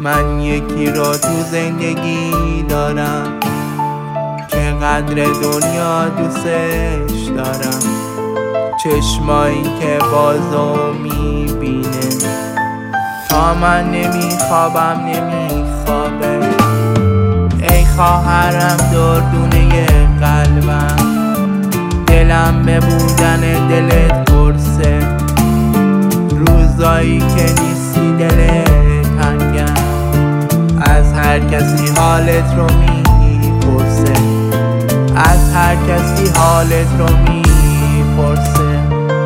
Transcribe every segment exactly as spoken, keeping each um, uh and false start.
من یکی را تو زندگی دارم که قدر دنیا دوستش دارم. چشمایی که بازو میبینه تا من نمیخوابم نمیخوابه. ای خواهرم دردونه قلبم، دلم به بودن دلت قرصه. روزایی که نیستی دل تنگم، از هر کسی حالت رو میپرسه، از هر کسی حالت رو میپرسه.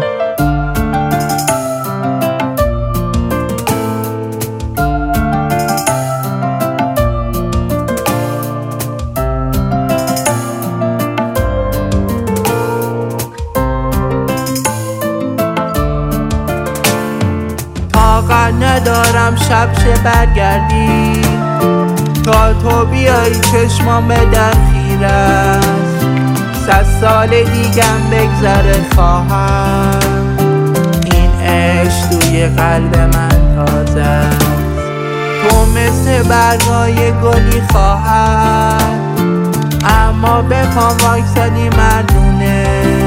طاقت ندارم شب شه برگردی، تا تو بیایی چشمام به در خیره است. صد سال دیگم بگذره خواهم، این عشق توی قلب من تازه است. تو مثل برگای گلی خواهر، اما به پام واکسادی مردونه.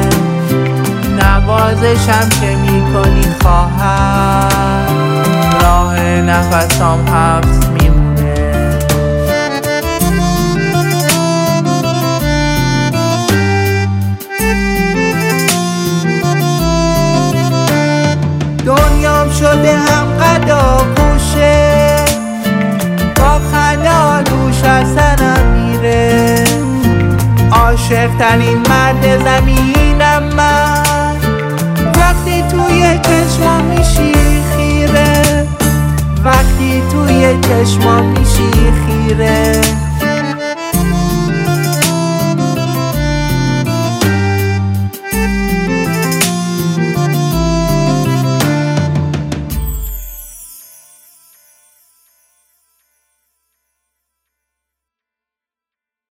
نوازشم که میکنی خواهر، راه نفسام حبس میمونه. دنیام شده هم قدا پوشه، با خنده دوش از سرم میره. عاشق ترین مرد زمینم من، وقتی توی چشمام میشی